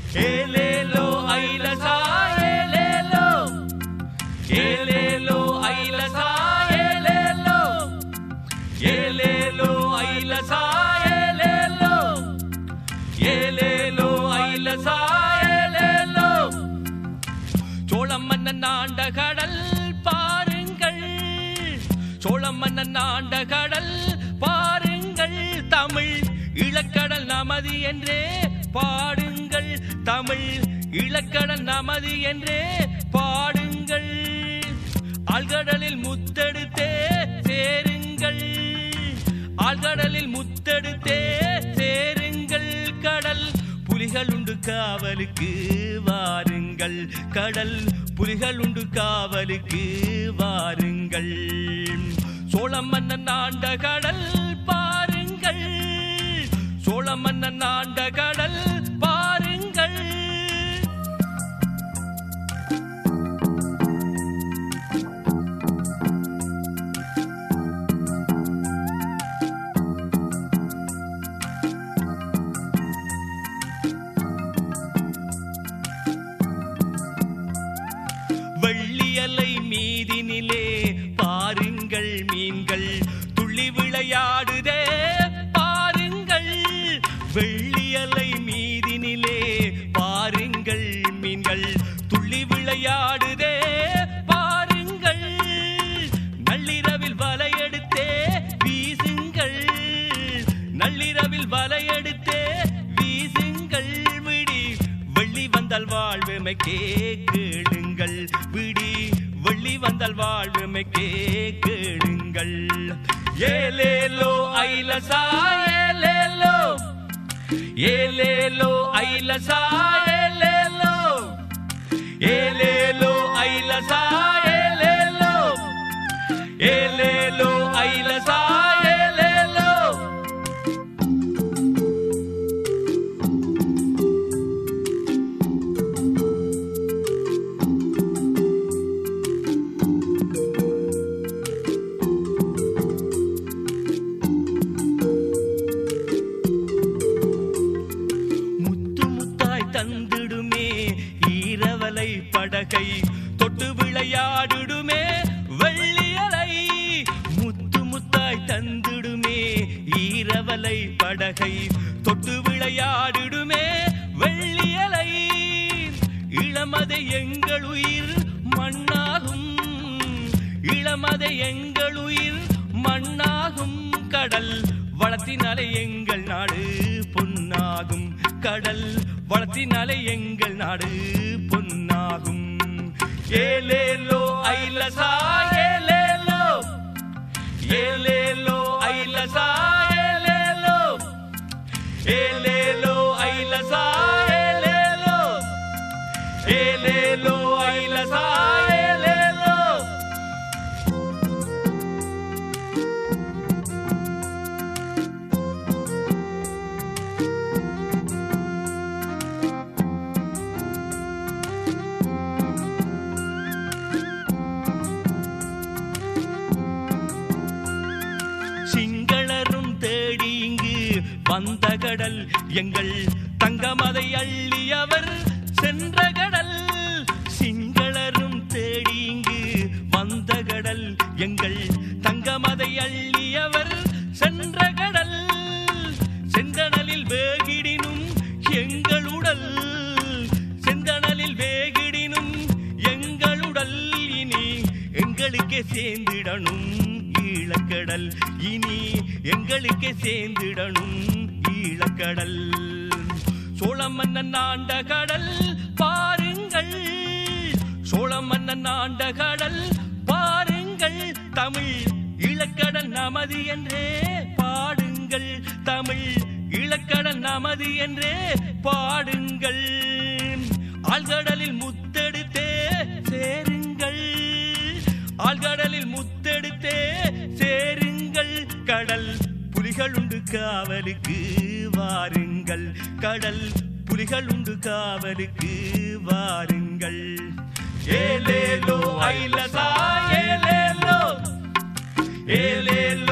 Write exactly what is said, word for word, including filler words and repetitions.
ஏலேலோ ஐலசா ஏலேலோ ஏலேலோ ஐலசா ஏலேலோ ஏலேலோ ஐலசா ஏலேலோ ஏலேலோ ஐலசா ஏலேலோ சோழம் மன்னன் ஆண்ட கடல் பாருங்கள் சோழம் மன்னன் ஆண்ட கடல் பாருங்கள் தமிழ் இளக்கடல் நமது என்றே பாடுங்கள் தமிழ் இளக்கடல் நமது என்றே பாடுங்கள் ஆழ்கடலில் முத்தெடுத்தே சேருங்கள் ஆழ்கடலில் முத்தெடுத்தே சேருங்கள் கடல் புலிகள் உண்டு காவலுக்கு வாருங்கள் கடல் புலிகள் உண்டு காவலுக்கு வாருங்கள் சோழம் மன்னன் ஆண்ட கடல் பாருங்கள் சோழம் மன்னன் ஆண்ட கடல் பாருங்கள் வெள்ளியலை மீதினிலே பாருங்கள் மீன்கள் துள்ளி விளையாடுதே பாருங்கள் வெள்ளியலை மீதினிலே பாருங்கள் மீன்கள் துள்ளி விளையாடுதே பாருங்கள் நள்ளிரவில் வலையெடுத்தே வீசுங்கள் நள்ளிரவில் வலையெடுத்தே வீசுங்கள் விடி வெள்ளி வந்தால் வாழ்வுமை கேளுங்கள் விடி வெள்ளி வந்தால் வாழ்வுமை கேளுங்கள் ஏலேலோ ஐலசா ஏலேலோ ஏலேலோ ஐலசா ஏலேலோ ஏலேலோ ஐலசா ஏலேலோ ஏலேலோ ஐலசா ஏலேலோ தந்திடுமே ஈரவலை படகை தொட்டு விளையாடுடுமே வெள்ளியலை முத்து முத்தாய் தந்திடுமே ஈரவலை படகை தொட்டு விளையாடுடுமே வெள்ளியலை இளமதை எங்கள் உயிர் மண்ணாகும் இளமதை எங்கள் உயிர் மண்ணாகும் கடல் வளத்தினாலே எங்கள் நாடு பொன்னாகும் கடல் வளத்தினாலே எங்கள் நாடு பொன்னாகும் ஏலேலோ ஐலசா ஏலேலோ ஏலேலோ ஐலசா ஏலேலோ ஏலேலோ ஐலசா ஏலேலோ ஏலேலோ ஐலசா ஏலேலோ சிங்களரும் தேடி இங்கு வந்த கடல் எங்கள் தங்கமதை அள்ளியவர் சென்ற கடல் சிங்களரும் தேடி இங்கு வந்த கடல் எங்கள் தங்கமதை அள்ளியவர் சென்ற கடல் செந்தணலில் வேகிடினும் எங்கள் உடல் செந்தணலில் வேகிடினும் எங்கள் உடல் இனி எங்களுக்கே சேர்ந்திடணும் ஈழக்கடல் இனி எங்களுக்கே சேர்ந்திடணும் ஈழக்கடல் சோழம் மன்னன் ஆண்ட கடல் பாருங்கள் சோழம் மன்னன் ஆண்ட கடல் பாருங்கள் தமிழ் ஈழக்கடல் நமது என்றே பாடுங்கள் தமிழ் ஈழக்கடல் நமது என்றே பாடுங்கள் ஆழ்கடலில் முத்தெடுத்தே சேருங்கள் ஆழ்கடலில் முத்தெடுத்தே சேருங்கள் கடல் புலிகள் உண்டு காவலுக்கு வாருங்கள் கடல் புலிகள் உண்டு காவலுக்கு வாருங்கள் ஏலேலோ ஐலசா ஏலேலோ ஏலேலோ